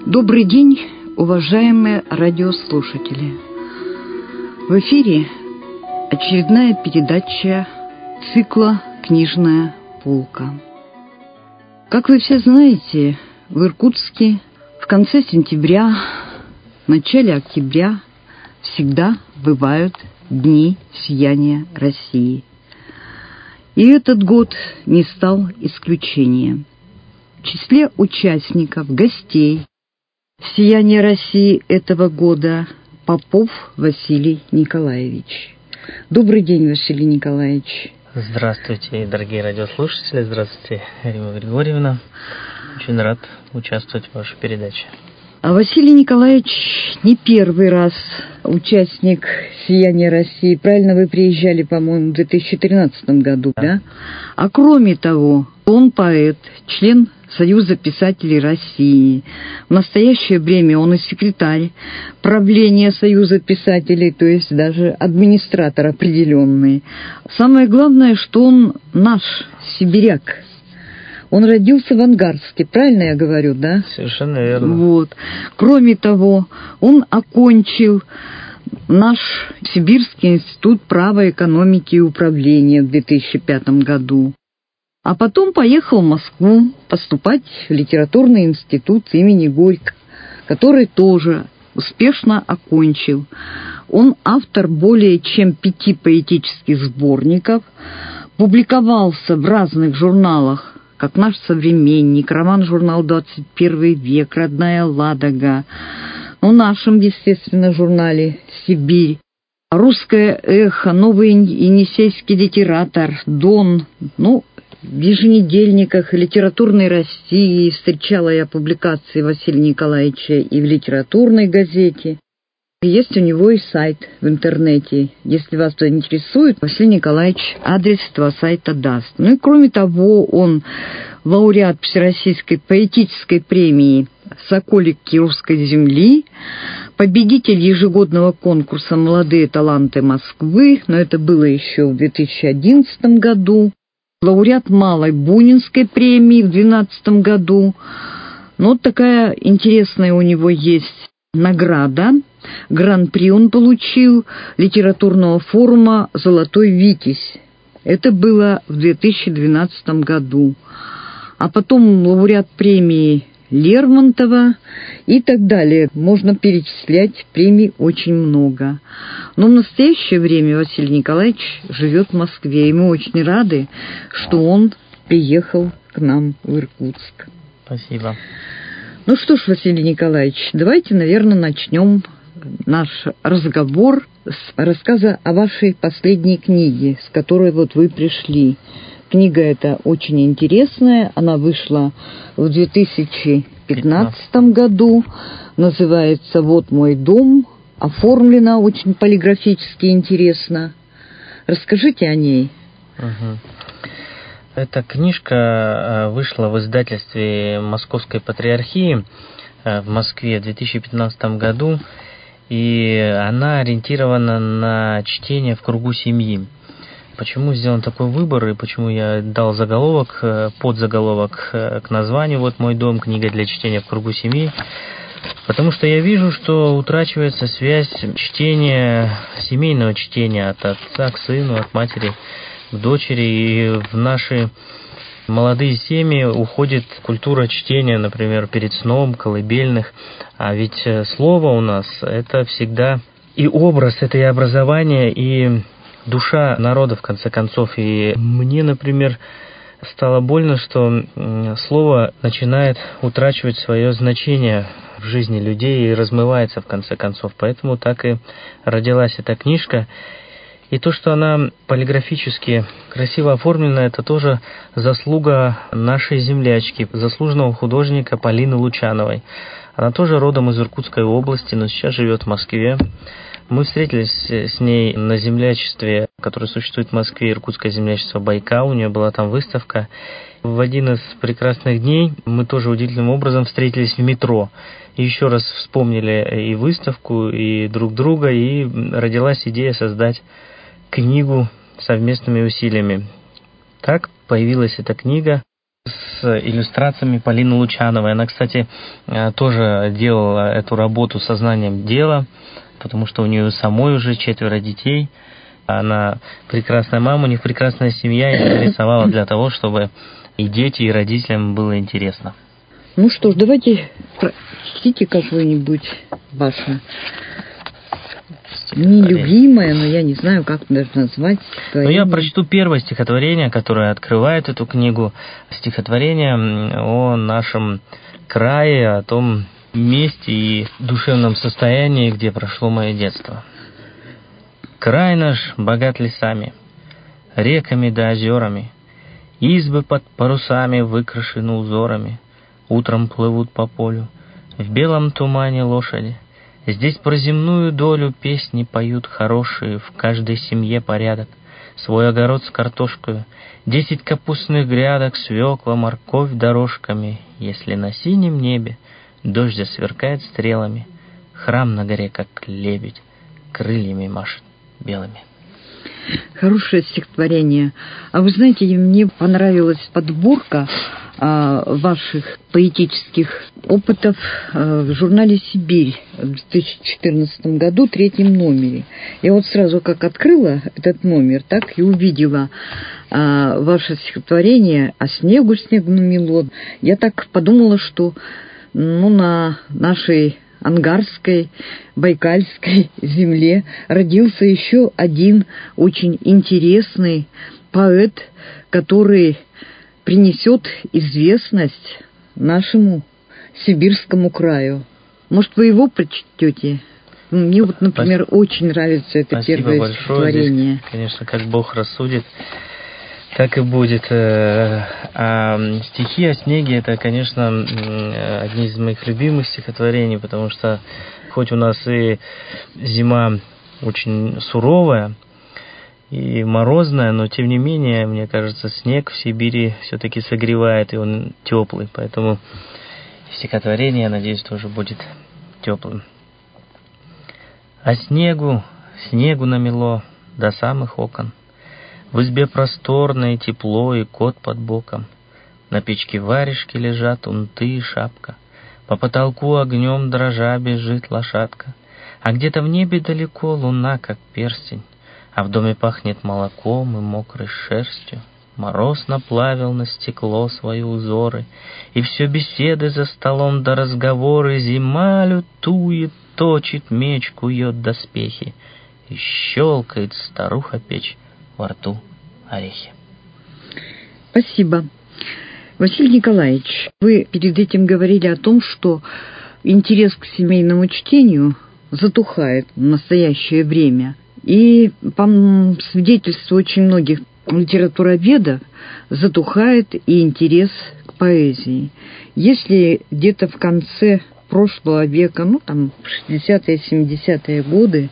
Добрый день, уважаемые радиослушатели. В эфире очередная передача цикла «Книжная полка». Как вы все знаете, в Иркутске в конце сентября, в начале октября всегда бывают Дни сияния России. И этот год не стал исключением. В числе участников, гостей «Сияния России» этого года Попов Василий Николаевич. Добрый день, Василий Николаевич. Здравствуйте, дорогие радиослушатели. Здравствуйте, Рима Григорьевна. Очень рад участвовать в вашей передаче. А Василий Николаевич не первый раз участник «Сияния России». Правильно, вы приезжали, по-моему, в 2013 году, да? А кроме того, он поэт, член Союза писателей России. В настоящее время он и секретарь правления Союза писателей, то есть даже администратор определенный. Самое главное, что он наш сибиряк. Он родился в Ангарске, правильно я говорю, да? Совершенно верно. Вот. Кроме того, он окончил наш Сибирский институт права, экономики и управления в 2005 году. А потом поехал в Москву поступать в литературный институт имени Горького, который тоже успешно окончил. Он автор более чем 5 поэтических сборников, публиковался в разных журналах, как «Наш современник», роман-журнал «21 век», «Родная Ладога», в нашем, естественно, журнале «Сибирь», «Русское эхо», «Новый енисейский литератор», «Дон», в еженедельниках «Литературной России» встречала я публикации Василия Николаевича и в литературной газете. Есть у него и сайт в интернете. Если вас это интересует, Василий Николаевич адрес этого сайта даст. И кроме того, он лауреат Всероссийской поэтической премии «Соколики русской земли», победитель ежегодного конкурса «Молодые таланты Москвы», но это было еще в 2011 году, лауреат Малой Бунинской премии в 2012 году. Такая интересная у него есть награда. Гран-при он получил литературного форума «Золотой Витязь». Это было в 2012 году. А потом лауреат премии Лермонтова и так далее. Можно перечислять, премий очень много. Но в настоящее время Василий Николаевич живет в Москве, и мы очень рады, что он приехал к нам в Иркутск. Спасибо. Ну что ж, Василий Николаевич, давайте, наверное, начнем наш разговор с рассказа о вашей последней книге, с которой вы пришли. Книга эта очень интересная, она вышла в 2015 году, называется «Вот мой дом», оформлена очень полиграфически интересно. Расскажите о ней. Эта книжка вышла в издательстве Московской Патриархии в Москве в 2015 году, и она ориентирована на чтение в кругу семьи. Почему сделан такой выбор и почему я дал заголовок, подзаголовок к названию «Вот мой дом. Книга для чтения в кругу семьи»? Потому что я вижу, что утрачивается связь чтения, семейного чтения от отца к сыну, от матери к дочери. И в наши молодые семьи уходит культура чтения, например, перед сном, колыбельных. А ведь слово у нас – это всегда и образ, это и образование, и душа народа, в конце концов. И мне, например, стало больно, что слово начинает утрачивать свое значение в жизни людей и размывается, в конце концов. Поэтому так и родилась эта книжка. И то, что она полиграфически красиво оформлена, это тоже заслуга нашей землячки, заслуженного художника Полины Лучановой. Она тоже родом из Иркутской области, но сейчас живет в Москве. Мы встретились с ней на землячестве, которое существует в Москве, Иркутское землячество Байкал. У нее была там выставка. В один из прекрасных дней мы тоже удивительным образом встретились в метро. И еще раз вспомнили и выставку, и друг друга, и родилась идея создать книгу совместными усилиями. Так появилась эта книга. с иллюстрациями Полины Лучановой. Она, кстати, тоже делала эту работу сознанием дела, потому что у нее самой уже 4 детей. Она прекрасная мама, у них прекрасная семья, и рисовала для того, чтобы и дети, и родителям было интересно. Ну что ж, давайте прочтите какое-нибудь ваше нелюбимое, но я не знаю, как даже назвать. Ну, я прочту первое стихотворение, которое открывает эту книгу. Стихотворение о нашем крае, о том месте и душевном состоянии, где прошло мое детство. Край наш богат лесами, реками да озерами, избы под парусами выкрашены узорами, утром плывут по полю, в белом тумане лошади. Здесь про земную долю песни поют хорошие, в каждой семье порядок, свой огород с картошкою, 10 капустных грядок, свекла, морковь дорожками. Если на синем небе дождь засверкает стрелами, храм на горе, как лебедь, крыльями машет белыми. Хорошее стихотворение. А вы знаете, мне понравилась подборка ваших поэтических опытов в журнале «Сибирь» в 2014 году, 3-м номере. Я вот сразу как открыла этот номер, так и увидела ваше стихотворение «О снегу снегу намело». Я так подумала, что на нашей Ангарской, Байкальской земле родился еще один очень интересный поэт, который принесет известность нашему сибирскому краю. Может, вы его прочтете? Мне вот, например, очень нравится это первое стихотворение. Здесь, конечно, как Бог рассудит, так и будет. А стихи о снеге — это, конечно, одни из моих любимых стихотворений, потому что хоть у нас и зима очень суровая и морозная, но тем не менее, мне кажется, снег в Сибири все-таки согревает, и он теплый, поэтому стихотворение, я надеюсь, тоже будет теплым. А снегу намело до самых окон. В избе просторное тепло и кот под боком. На печке варежки лежат унты и шапка. По потолку огнем дрожа бежит лошадка. А где-то в небе далеко луна, как перстень. А в доме пахнет молоком и мокрой шерстью. Мороз наплавил на стекло свои узоры, и все беседы за столом да разговоры. Зима лютует, точит меч, кует доспехи, и щелкает старуха печь во рту орехи. Спасибо. Василий Николаевич, вы перед этим говорили о том, что интерес к семейному чтению затухает в настоящее время. И по свидетельству очень многих литературоведов затухает и интерес к поэзии. Если где-то в конце прошлого века, в 60-е, 70-е годы,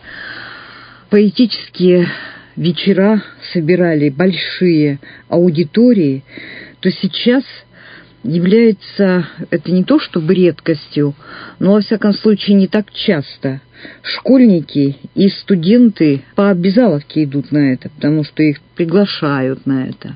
поэтические вечера собирали большие аудитории, то сейчас является это не то чтобы редкостью, но во всяком случае не так часто. Школьники и студенты по обязаловке идут на это, потому что их приглашают на это.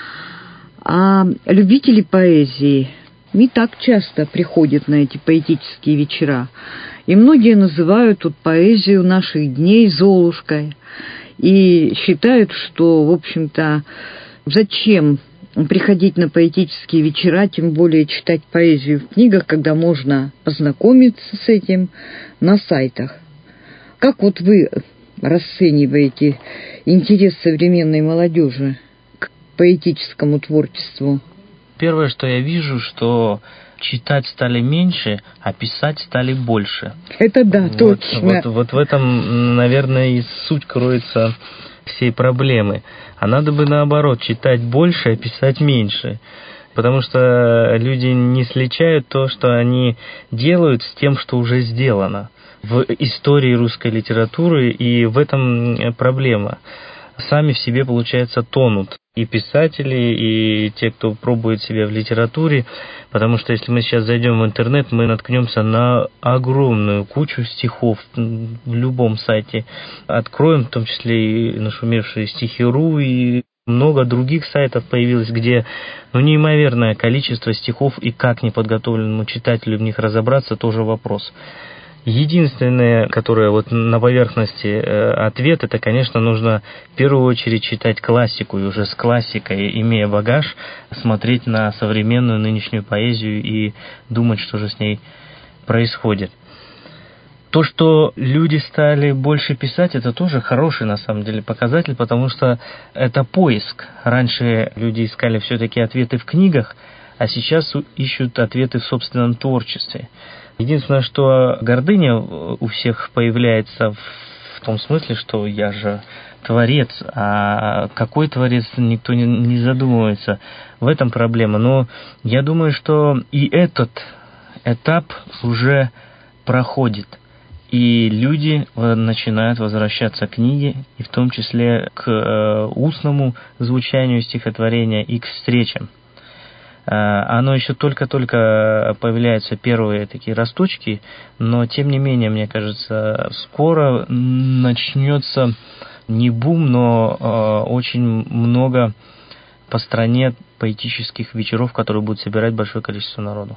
А любители поэзии не так часто приходят на эти поэтические вечера. И многие называют поэзию наших дней Золушкой. И считают, что, в общем-то, зачем приходить на поэтические вечера, тем более читать поэзию в книгах, когда можно познакомиться с этим на сайтах. Как вы расцениваете интерес современной молодежи к поэтическому творчеству? Первое, что я вижу, что читать стали меньше, а писать стали больше. Это да, точно. Вот в этом, наверное, и суть кроется всей проблемы. А надо бы наоборот, читать больше, а писать меньше. Потому что люди не сличают то, что они делают, с тем, что уже сделано в истории русской литературы, и в этом проблема. Сами в себе, получается, тонут и писатели, и те, кто пробует себя в литературе, потому что если мы сейчас зайдем в интернет, мы наткнемся на огромную кучу стихов в любом сайте. Откроем, в том числе и нашумевшие Стихи.ру, и Много других сайтов появилось, где неимоверное количество стихов, и как неподготовленному читателю в них разобраться, тоже вопрос. Единственное, которое вот на поверхности ответ, это, конечно, нужно в первую очередь читать классику, и уже с классикой, имея багаж, смотреть на современную нынешнюю поэзию и думать, что же с ней происходит. То, что люди стали больше писать, это тоже хороший, на самом деле, показатель, потому что это поиск. Раньше люди искали все-таки ответы в книгах, а сейчас ищут ответы в собственном творчестве. Единственное, что гордыня у всех появляется в том смысле, что я же творец, а какой творец, никто не задумывается. В этом проблема. Но я думаю, что и этот этап уже проходит. И люди начинают возвращаться к книге, и в том числе к устному звучанию стихотворения и к встречам. Оно еще только-только появляются первые такие росточки, но тем не менее, мне кажется, скоро начнется не бум, но очень много по стране поэтических вечеров, которые будут собирать большое количество народу.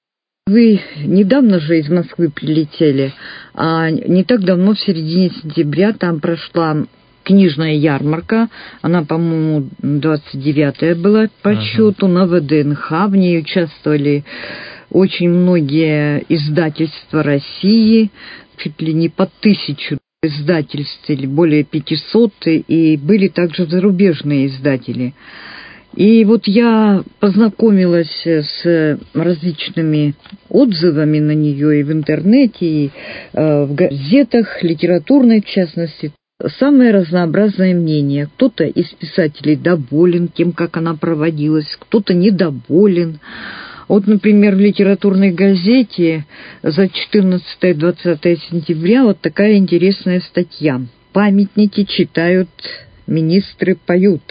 Вы недавно же из Москвы прилетели, а не так давно, в середине сентября, там прошла книжная ярмарка. Она, по-моему, 29-я была по счету на ВДНХ. В ней участвовали очень многие издательства России, чуть ли не по 1000 издательств, или более 500, и были также зарубежные издатели. И вот я познакомилась с различными отзывами на нее и в интернете, и в газетах, литературной в частности. Самые разнообразные мнения. Кто-то из писателей доволен тем, как она проводилась, кто-то недоволен. Вот, например, в литературной газете за 14-20 сентября вот такая интересная статья. «Памятники читают, министры поют».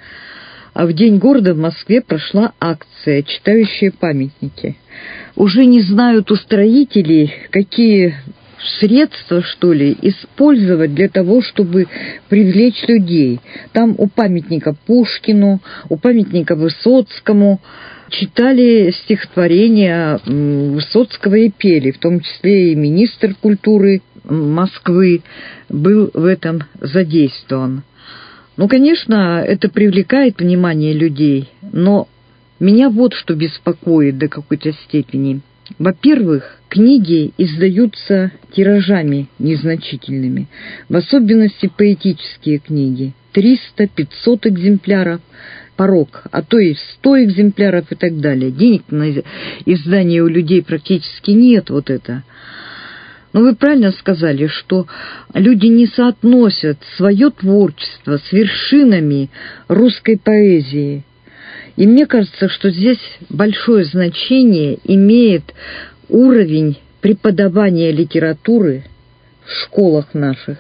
А в День города в Москве прошла акция «Читающие памятники». Уже не знают устроители, какие средства, что ли, использовать для того, чтобы привлечь людей. Там у памятника Пушкину, у памятника Высоцкому читали стихотворения Высоцкого и пели, в том числе и министр культуры Москвы был в этом задействован. Конечно, это привлекает внимание людей, но меня вот что беспокоит до какой-то степени. Во-первых, книги издаются тиражами незначительными, в особенности поэтические книги. 300-500 экземпляров порог, а то и 100 экземпляров и так далее. Денег на издание у людей практически нет, вот это. Но вы правильно сказали, что люди не соотносят свое творчество с вершинами русской поэзии. И мне кажется, что здесь большое значение имеет уровень преподавания литературы в школах наших.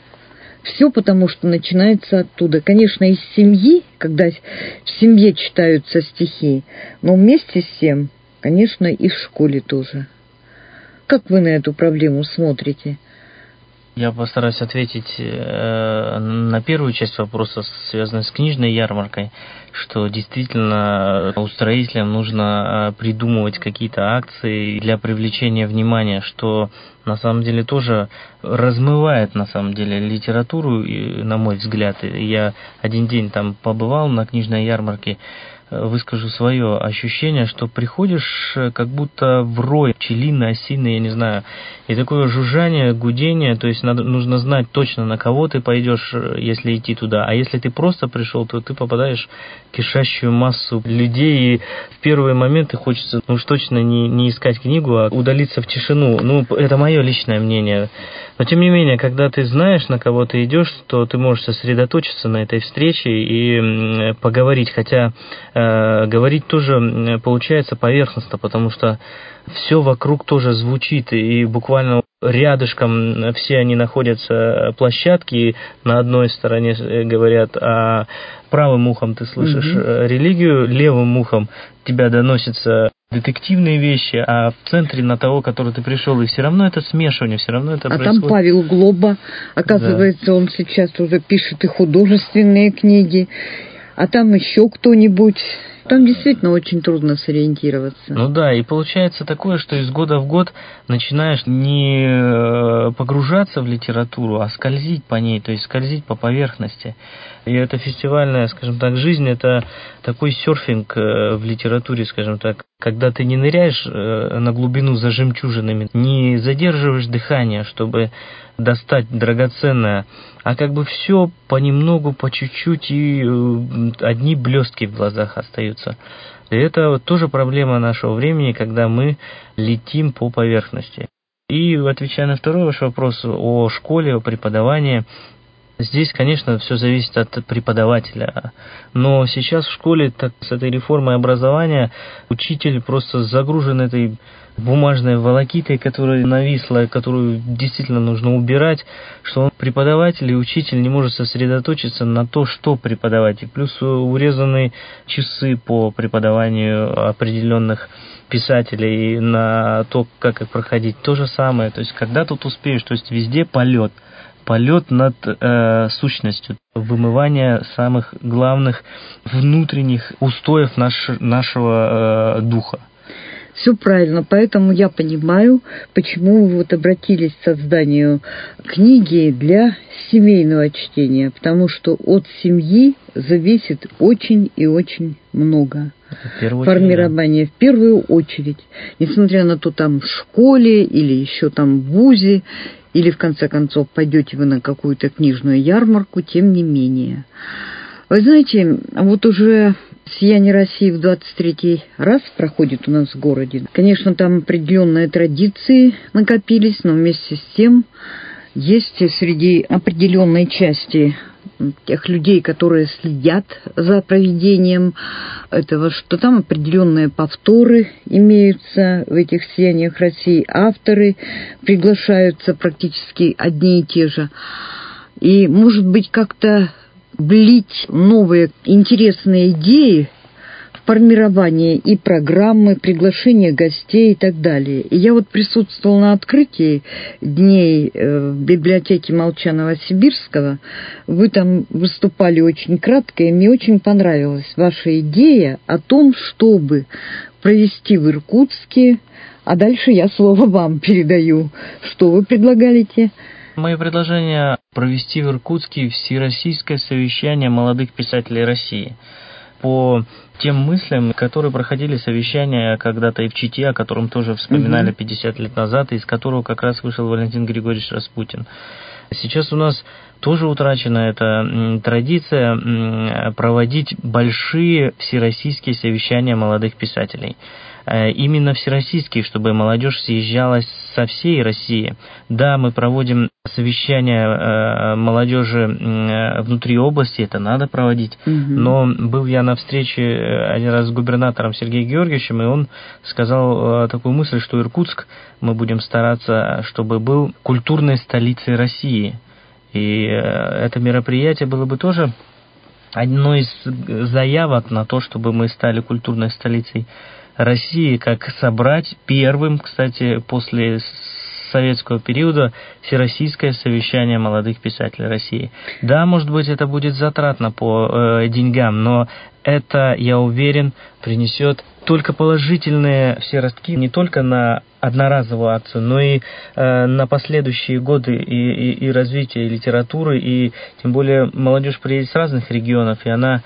Все потому, что начинается оттуда. Конечно, из семьи, когда в семье читаются стихи, но вместе с тем, конечно, и в школе тоже. Как вы на эту проблему смотрите? Я постараюсь ответить на первую часть вопроса, связанную с книжной ярмаркой, что действительно устроителям нужно придумывать какие-то акции для привлечения внимания, что на самом деле тоже размывает на самом деле литературу, на мой взгляд. Я один день там побывал на книжной ярмарке, выскажу свое ощущение, что приходишь как будто в рой пчелиный, осиный, я не знаю, и такое жужжание, гудение, то есть нужно знать точно, на кого ты пойдешь, если идти туда, а если ты просто пришел, то ты попадаешь в кишащую массу людей, и в первые моменты хочется уж точно не искать книгу, а удалиться в тишину. Это мое личное мнение. Но тем не менее, когда ты знаешь, на кого ты идешь, то ты можешь сосредоточиться на этой встрече и поговорить, хотя говорить тоже получается поверхностно, потому что все вокруг тоже звучит, и буквально рядышком все они находятся площадки, и на одной стороне говорят, а правым ухом ты слышишь религию, левым ухом тебя доносятся детективные вещи, а в центре на того, который ты пришел, и все равно это смешивание, все равно это происходит. Там Павел Глоба, оказывается, он сейчас уже пишет и художественные книги. а там еще кто-нибудь. Там действительно очень трудно сориентироваться. Ну да, и получается такое, что из года в год начинаешь не погружаться в литературу, а скользить по ней, то есть скользить по поверхности. И эта фестивальная, скажем так, жизнь, это такой серфинг в литературе, скажем так, когда ты не ныряешь на глубину за жемчужинами, не задерживаешь дыхание, чтобы достать драгоценное, а как бы все понемногу, по чуть-чуть, и одни блестки в глазах остаются. И это вот тоже проблема нашего времени, когда мы летим по поверхности. И отвечая на второй ваш вопрос о школе, о преподавании, здесь, конечно, все зависит от преподавателя. Но сейчас в школе с этой реформой образования учитель просто загружен этой бумажной волокитой, которая нависла, которую действительно нужно убирать, что он, преподаватель и учитель, не может сосредоточиться на то, что преподавать. И плюс урезаны часы по преподаванию определенных писателей на то, как их проходить. То же самое. То есть, когда тут успеешь, то есть, везде полет. Полет над сущностью, вымывание самых главных внутренних устоев нашего духа. Все правильно, поэтому я понимаю, почему вы вот обратились к созданию книги для семейного чтения, потому что от семьи зависит очень и очень много. Формирование в первую очередь, несмотря на то, там в школе или еще там в вузе, или в конце концов пойдете вы на какую-то книжную ярмарку, тем не менее. Вы знаете, вот уже «Сияние России» в 23-й раз проходит у нас в городе. Конечно, там определенные традиции накопились, но вместе с тем есть среди определенной части тех людей, которые следят за проведением этого, что там определенные повторы имеются в этих «Сияниях России», авторы приглашаются практически одни и те же. И, может быть, как-то влить новые интересные идеи в формирование и программы, приглашение гостей и так далее. И я вот присутствовала на открытии дней в библиотеке Молчанова-Сибирского. Вы там выступали очень кратко, и мне очень понравилась ваша идея о том, чтобы провести в Иркутске, а дальше я слово вам передаю. Что вы предлагаете? Мое предложение провести в Иркутске всероссийское совещание молодых писателей России. По тем мыслям, которые проходили совещания когда-то и в Чите, о котором тоже вспоминали 50 лет назад, и из которого как раз вышел Валентин Григорьевич Распутин. Сейчас у нас тоже утрачена эта традиция проводить большие всероссийские совещания молодых писателей. Именно всероссийские, чтобы молодежь съезжалась со всей России. Да, мы проводим совещания молодежи внутри области, это надо проводить, но был я на встрече один раз с губернатором Сергеем Георгиевичем, и он сказал такую мысль, что Иркутск мы будем стараться, чтобы был культурной столицей России. И это мероприятие было бы тоже одной из заявок на то, чтобы мы стали культурной столицей России, как собрать первым, кстати, после советского периода всероссийское совещание молодых писателей России. Да, может быть, это будет затратно по деньгам, но это, я уверен, принесет только положительные все ростки не только на одноразовую акцию, но и на последующие годы и развитие литературы, и тем более молодежь приедет с разных регионов, и она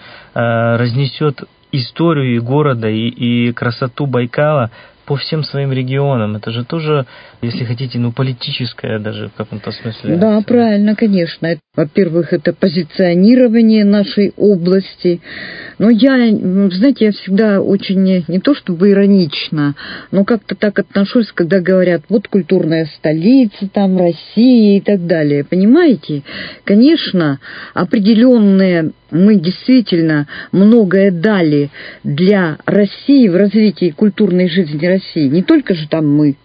разнесет историю и города, и красоту Байкала по всем своим регионам. Это же тоже, если хотите, политическое даже в каком-то смысле. Да, правильно, конечно. Во-первых, это позиционирование нашей области. Но я, знаете, я всегда очень, не то чтобы иронично, но как-то так отношусь, когда говорят, вот культурная столица там России и так далее. Понимаете? Конечно, определенные мы действительно многое дали для России в развитии культурной жизни России. Не только же там мы,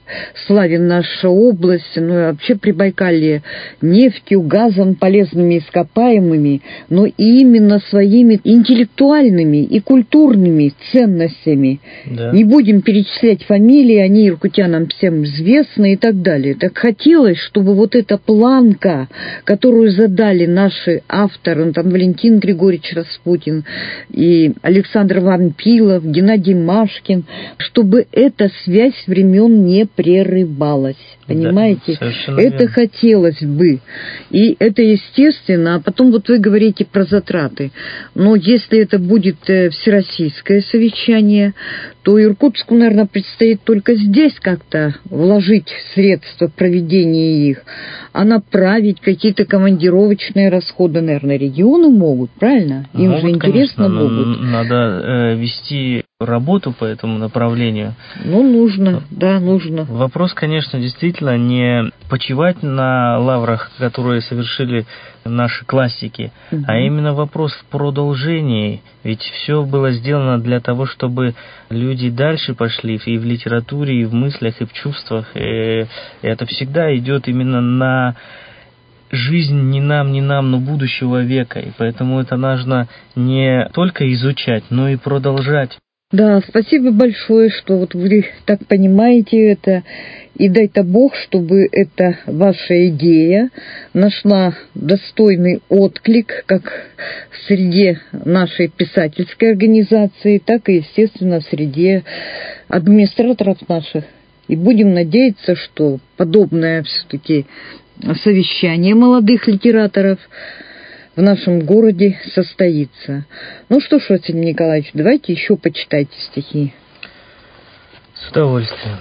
славим нашу область, ну и вообще Прибайкалье, нефтью, газом, полезными ископаемыми, но и именно своими интеллектуальными и культурными ценностями. Да. Не будем перечислять фамилии, они иркутянам всем известны и так далее. Так хотелось, чтобы вот эта планка, которую задали наши авторы, там Валентин Григорьевич Распутин и Александр Вампилов, Геннадий Машкин, чтобы эта связь времен не прерывалась. Понимаете? Да, это верно. хотелось бы. И это естественно. А потом вот вы говорите про затраты. Но если это будет всероссийское совещание, то Иркутску, наверное, предстоит только здесь как-то вложить средства в проведение их, а направить какие-то командировочные расходы, наверное, регионы могут, правильно? Им могут, же интересно, конечно, могут. Надо вести работу по этому направлению. Ну, нужно, да, нужно. Вопрос, конечно, действительно не почивать на лаврах, которые совершили наши классики, а именно вопрос в продолжении. Ведь все было сделано для того, чтобы люди дальше пошли и в литературе, и в мыслях, и в чувствах. И это всегда идет именно на жизнь не нам, но будущего века. И поэтому это нужно не только изучать, но и продолжать. Да, спасибо большое, что вот вы так понимаете это. И дай-то Бог, чтобы эта ваша идея нашла достойный отклик как в среде нашей писательской организации, так и, естественно, в среде администраторов наших. И будем надеяться, что подобное все-таки совещание молодых литераторов в нашем городе состоится. Ну что ж, Василий Николаевич, давайте еще почитайте стихи. С удовольствием.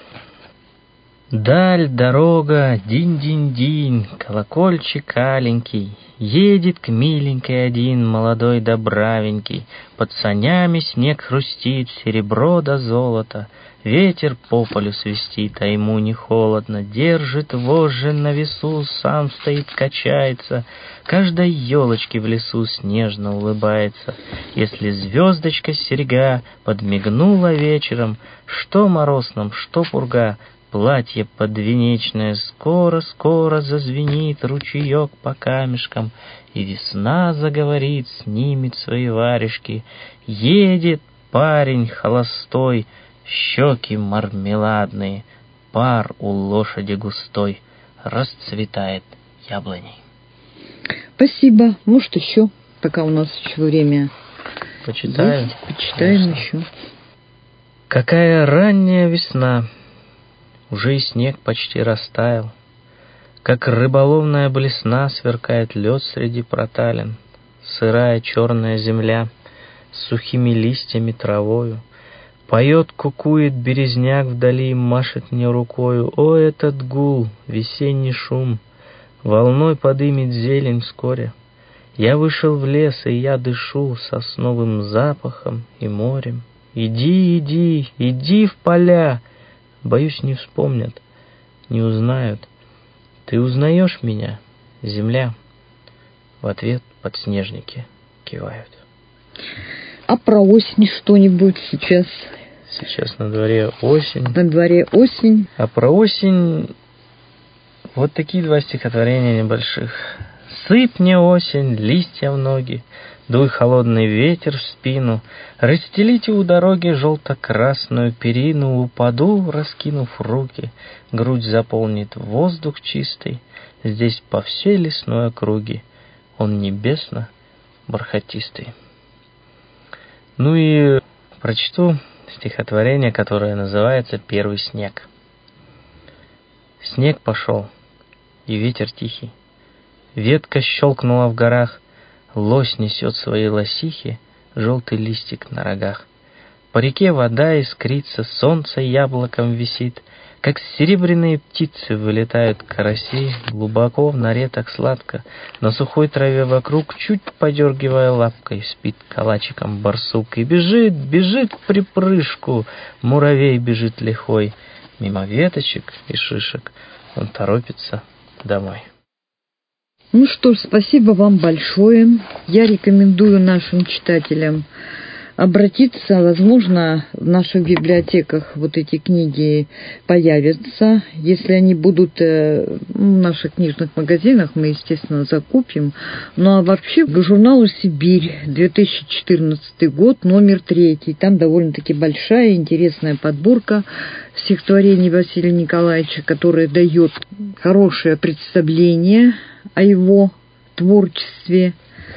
Даль, дорога, динь-динь-динь, колокольчик аленький, едет к миленькой один молодой да бравенький, под санями снег хрустит, серебро да золото, ветер по полю свистит, а ему не холодно, держит вожжи на весу, сам стоит, качается, каждой елочке в лесу снежно улыбается. Если звездочка серьга подмигнула вечером, что мороз нам, что пурга, платье подвенечное скоро-скоро зазвенит ручеек по камешкам, и весна заговорит, снимет свои варежки. Едет парень холостой, щеки мармеладные, пар у лошади густой, расцветает яблоней. Спасибо. Может, еще, пока у нас еще время. Почитаем. Есть, почитаем еще. Какая ранняя весна! Уже и снег почти растаял. Как рыболовная блесна сверкает лед среди проталин. Сырая черная земля с сухими листьями травою. Поет, кукует березняк вдали, машет мне рукою. О, этот гул, весенний шум, волной подымет зелень вскоре. Я вышел в лес, и я дышу сосновым запахом и морем. Иди, иди, иди в поля. Боюсь, не вспомнят, не узнают. Ты узнаешь меня, земля? В ответ подснежники кивают. А про осень что-нибудь сейчас? Сейчас на дворе осень. На дворе осень. А про осень вот такие два стихотворения небольших. Сыпь мне осень, листья в ноги, дуй холодный ветер в спину, расстелите у дороги желто-красную перину, упаду, раскинув руки, грудь заполнит воздух чистый, здесь по всей лесной округе он небесно-бархатистый. Ну и прочту стихотворение, которое называется «Первый снег». Снег пошел, и ветер тихий. Ветка щелкнула в горах, лось несет свои лосихи, желтый листик на рогах. По реке вода искрится, солнце яблоком висит, как серебряные птицы вылетают караси, глубоко в норе так сладко, на сухой траве вокруг, чуть подергивая лапкой, спит калачиком барсук. И бежит, бежит в припрыжку, муравей бежит лихой, мимо веточек и шишек он торопится домой. Ну что ж, спасибо вам большое. Я рекомендую нашим читателям обратиться. Возможно, в наших библиотеках вот эти книги появятся. Если они будут в наших книжных магазинах, мы, естественно, закупим. Ну а вообще к журналу «Сибирь», 2014 год, номер 3. Там довольно-таки большая, интересная подборка стихотворений Василия Николаевича, которая дает хорошее представление о его творчестве,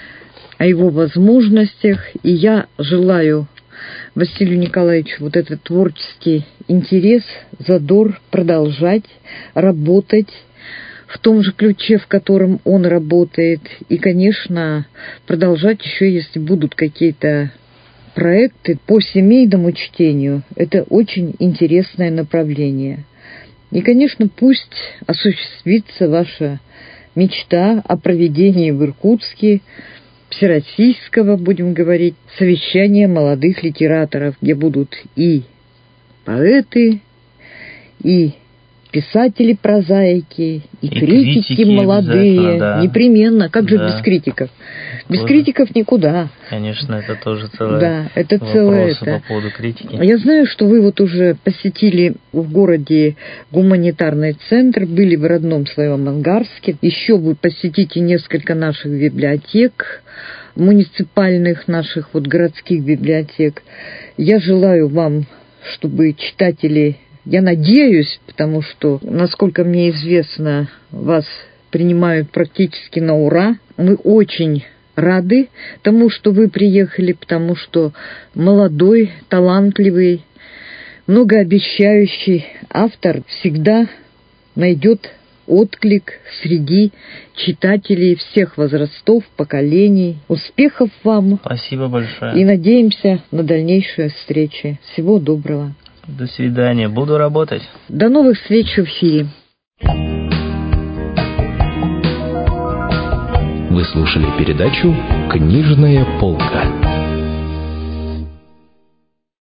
о его возможностях. И я желаю Василию Николаевичу вот этот творческий интерес, задор продолжать работать в том же ключе, в котором он работает. И, конечно, продолжать еще, если будут какие-то проекты по семейному чтению. Это очень интересное направление. И, конечно, пусть осуществится ваша мечта о проведении в Иркутске всероссийского, будем говорить, совещания молодых литераторов, где будут и поэты, и писатели-прозаики, и критики молодые. Да. Непременно. Как же без критиков? Без критиков никуда. Конечно, это тоже целое. Да, это целое это. По поводу критики. Я знаю, что вы вот уже посетили в городе гуманитарный центр, были в родном своем Ангарске. Еще вы посетите несколько наших библиотек, муниципальных наших вот городских библиотек. Я желаю вам, чтобы читатели, я надеюсь, потому что, насколько мне известно, вас принимают практически на ура. Мы очень рады тому, что вы приехали, потому что молодой, талантливый, многообещающий автор всегда найдет отклик среди читателей всех возрастов, поколений. Успехов вам! Спасибо большое. И надеемся на дальнейшие встречи. Всего доброго. До свидания. Буду работать. До новых встреч в эфире. Вы слушали передачу «Книжная полка».